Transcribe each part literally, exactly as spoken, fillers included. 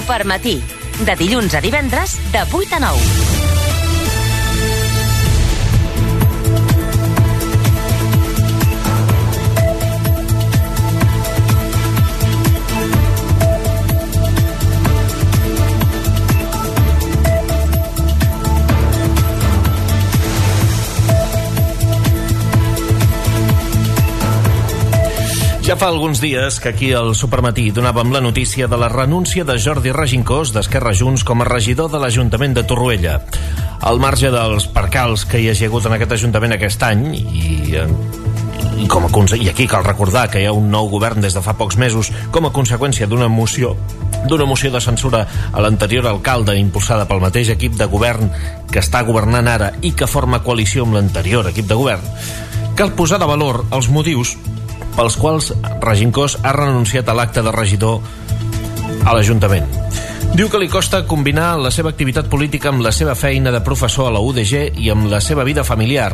Supermatí, de dilluns a divendres, de vuit a nou. Ja fa alguns dies que aquí al Supermatí donàvem la notícia de la renúncia de Jordi Regincós d'Esquerra Junts com a regidor de l'Ajuntament de Torroella. Al marge dels percals que hi hagi hagut en aquest Ajuntament aquest any, i, i, com a, i aquí cal recordar que hi ha un nou govern des de fa pocs mesos com a conseqüència d'una moció d'una moció de censura a l'anterior alcalde impulsada pel mateix equip de govern que està governant ara i que forma coalició amb l'anterior equip de govern, cal posar de valor els motius pels quals Regincós ha renunciat a l'acte de regidor a l'Ajuntament. Diu que li costa combinar la seva activitat política amb la seva feina de professor a la U D G i amb la seva vida familiar.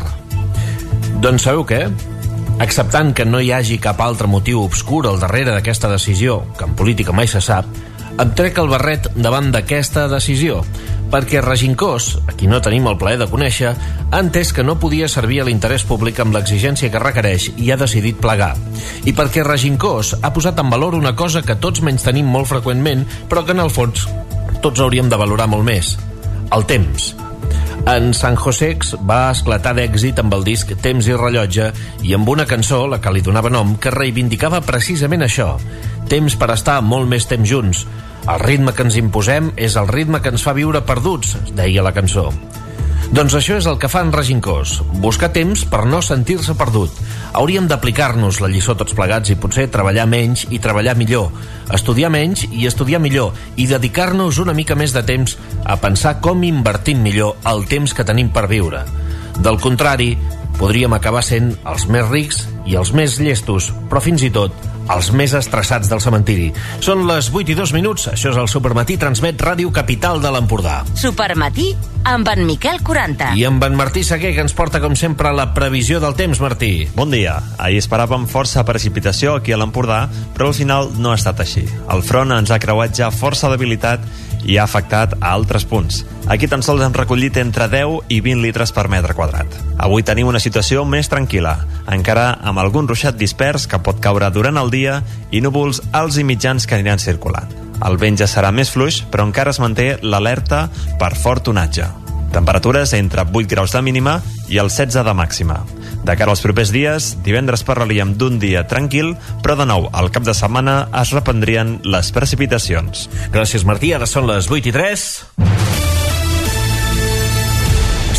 Doncs sabeu què? Acceptant que no hi hagi cap altre motiu obscur al darrere d'aquesta decisió, que en política mai se sap, em trec el barret davant d'aquesta decisió, perquè Regincós, a qui no tenim el plaer de conèixer, ha entès que no podia servir a l'interès públic amb l'exigència que requereix i ha decidit plegar. I perquè Regincós ha posat en valor una cosa que tots menys tenim molt freqüentment, però que en el fons tots hauríem de valorar molt més: el temps. En San Josex va esclatar d'èxit amb el disc Temps i rellotge i amb una cançó, la que li donava nom, que reivindicava precisament això: temps per estar molt més temps junts. El ritme que ens imposem és el ritme que ens fa viure perduts, deia la cançó. Doncs això és el que fa en Regincós, buscar temps per no sentir-se perdut. Hauríem d'aplicar-nos la lliçó tots plegats i potser treballar menys i treballar millor, estudiar menys i estudiar millor i dedicar-nos una mica més de temps a pensar com invertim millor el temps que tenim per viure. Del contrari, podríem acabar sent els més rics i els més llestos, però fins i tot els més estressats del cementiri. Són les vuit i dos minuts, això és el Supermatí, transmet Ràdio Capital de l'Empordà. Supermatí amb en Miquel quaranta. I amb en Martí Seguer, que ens porta com sempre la previsió del temps. Martí. Bon dia. Ahir esperàvem força precipitació aquí a l'Empordà, però al final no ha estat així. El front ens ha creuat ja força debilitat i ha afectat a altres punts. Aquí tan sols hem recollit entre deu i vint litres per metre quadrat. Avui tenim una situació més tranquil·la, encara amb algun ruixat dispers que pot caure durant el dia i núvols alts i mitjans que aniran circulant. El vent ja serà més fluix, però encara es manté l'alerta per fort onatge. Temperatures entre vuit graus de mínima i el setze de màxima. De cara als propers dies, divendres parlaríem d'un dia tranquil, però de nou, al cap de setmana es reprendrien les precipitacions. Gràcies, Martí. Ara són les vuit i tres.